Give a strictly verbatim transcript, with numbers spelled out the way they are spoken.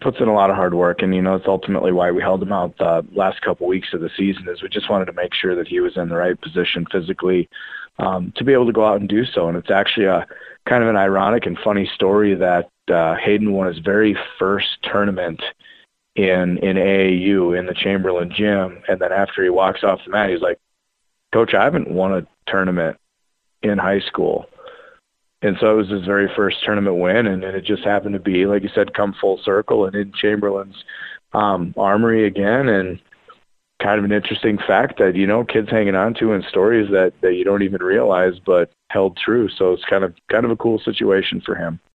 puts in a lot of hard work, and, you know, it's ultimately why we held him out the last couple weeks of the season, is we just wanted to make sure that he was in the right position physically um, to be able to go out and do so. And it's actually a kind of an ironic and funny story that uh, Hayden won his very first tournament in, in A A U in the Chamberlain gym. And then after he walks off the mat, he's like, "Coach, I haven't won a tournament in high school." And so it was his very first tournament win, and, and it just happened to be, like you said, come full circle and in Chamberlain's um, armory again. And kind of an interesting fact that, you know, kids hanging on to in stories that, that you don't even realize but held true. So it's kind of kind of a cool situation for him.